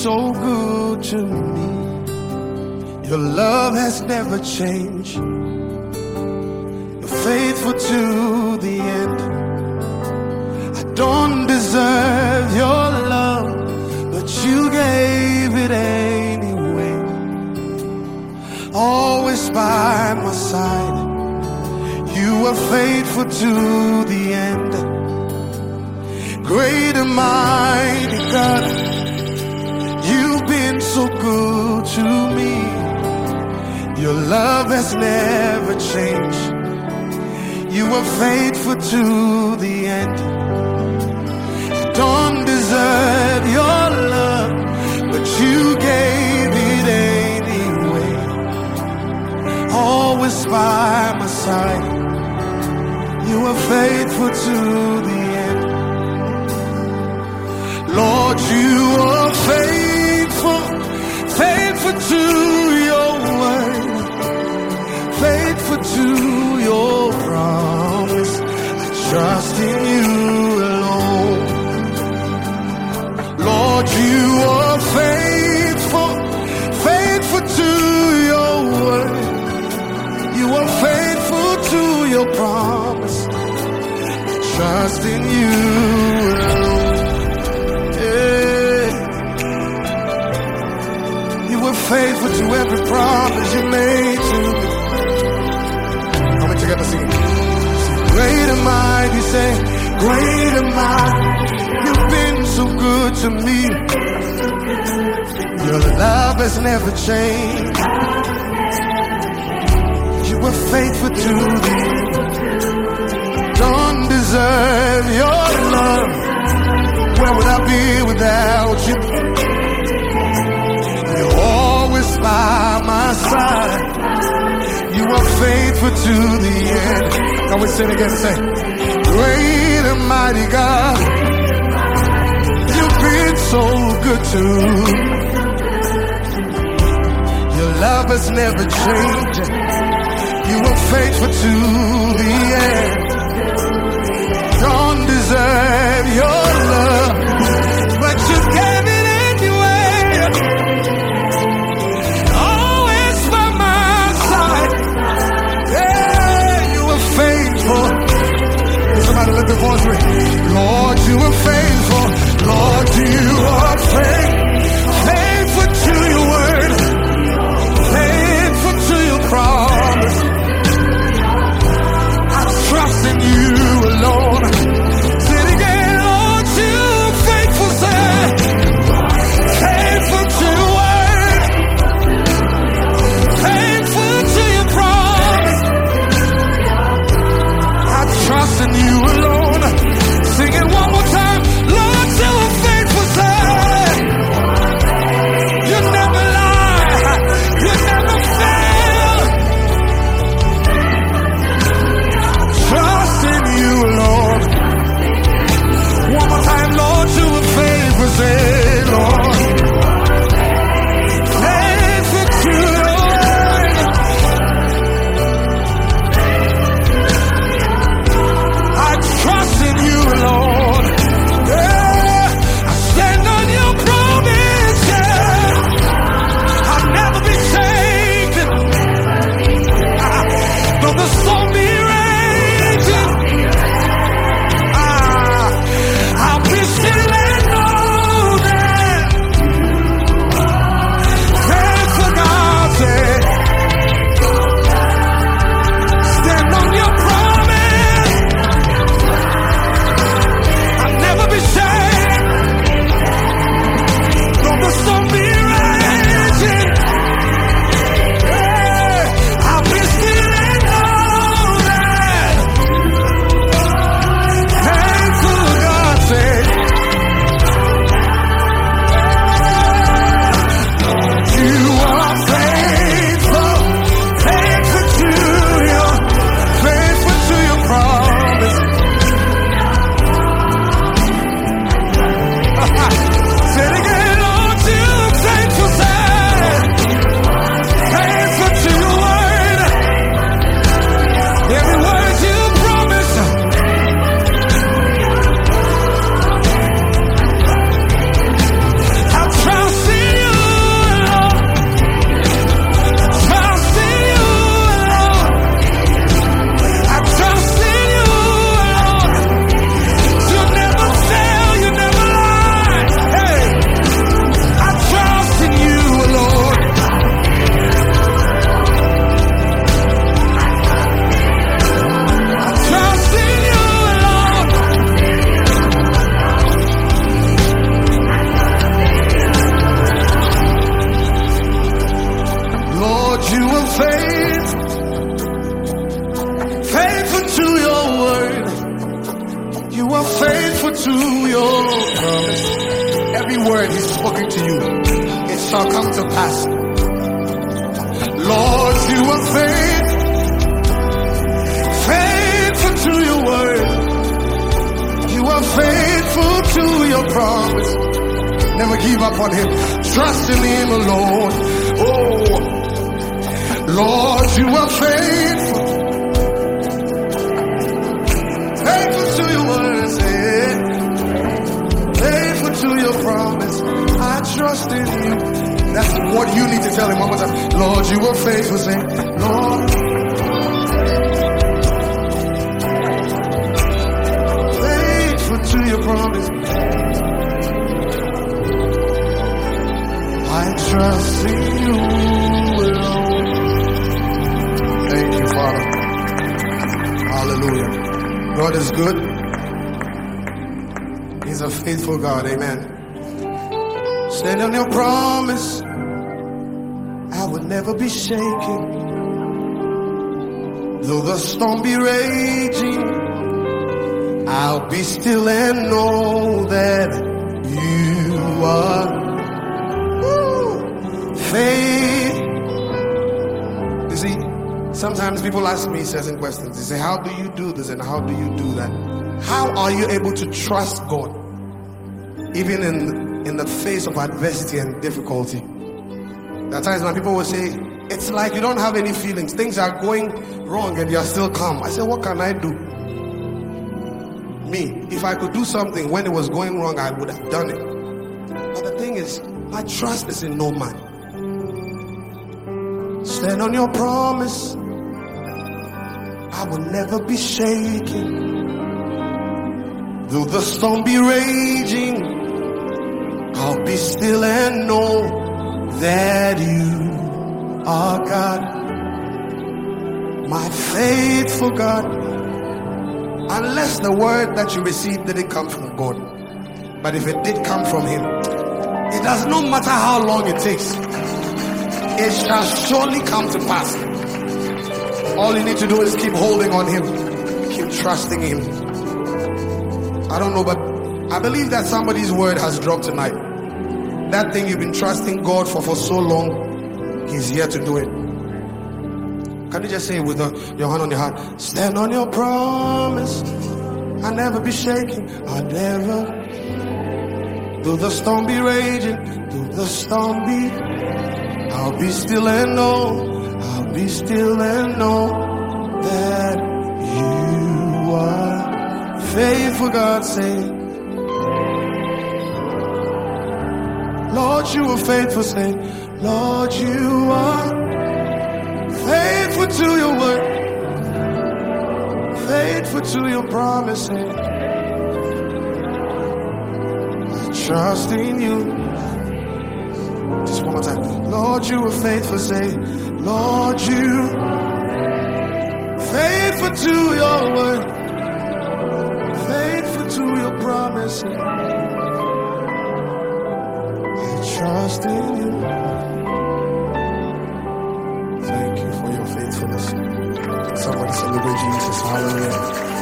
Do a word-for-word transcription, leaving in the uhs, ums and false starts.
so good to me. Your love has never changed. You're faithful to the end. I don't deserve your love, but you gave it anyway. Always by my side, you were faithful to the end. Great and mighty God, you've been so good to me. Your love has never changed. You were faithful to the end. I don't deserve your love, but you gave it anyway. Always by my side, you were faithful to the end. Lord, you are faithful, faithful to your word, faithful to your promise. I trust in you alone. Lord, you are faithful, faithful to your word. You are faithful to your promise. I trust in you alone. Faithful to every promise you made to me. How many together sing? Great and mighty, say, great and mighty. You've been so good to me. Your love has never changed. You were faithful to me. Don't deserve your love. Where would I be without you? By my side, you are faithful to the end. Now we sing again, say, great and mighty God, you've been so good to me. Your love has never changed. You are faithful to the end. Don't deserve your love, but you gave it anyway. Somebody lift the voice with me. Lord, you are faithful. Lord, you are faithful. Faithful to your word. Faithful to your promise. I trust You are faithful to your promise. Every word he's spoken to you, it shall come to pass. Lord, you are faithful, faithful to your word. You are faithful to your promise. Never give up on him. Trust in him alone. Oh, Lord, you are faithful, faithful to your word. Say, faithful to your promise. I trust in you. That's what you need to tell him one more time. Lord, you are faithful. Say, Lord, faithful to your promise. I trust in you alone. Thank you, Father. Hallelujah. God is good. He's a faithful God. Amen. Stand on your promise. I will never be shaken. Though the storm be raging, I'll be still and know that you are faith. You see, sometimes people ask me certain questions. They say, how do you do this and how do you do that? How are you able to trust God even in, in the face of adversity and difficulty? There are times when people will say, it's like you don't have any feelings. Things are going wrong and you're still calm. I say, what can I do? Me, if I could do something when it was going wrong, I would have done it. But the thing is, my trust is in no man. Stand on your promise. I will never be shaken. Though the storm be raging, I'll be still and know that you are God, my faithful God. Unless the word that you received didn't come from God, but if it did come from him, it does not matter how long it takes, it shall surely come to pass. All you need to do is keep holding on him, keep trusting him. I don't know, but I believe that somebody's word has dropped tonight. That thing you've been trusting God for for so long, he's here to do it. Can you just say it with a, your hand on your heart? Stand on your promise. I'll never be shaken. I'll never. Though the storm be raging, though the storm be, I'll be still and know, I'll be still and know that you are faithful. God, say, Lord, you are faithful. Say, Lord, you are faithful to your word, faithful to your promises. I trust in you. Just one more time. Lord, you are faithful. Say, Lord, you faithful to your word, faithful to your promises. I trust in you. Thank you for your faithfulness. Somebody celebrate Jesus. Hallelujah.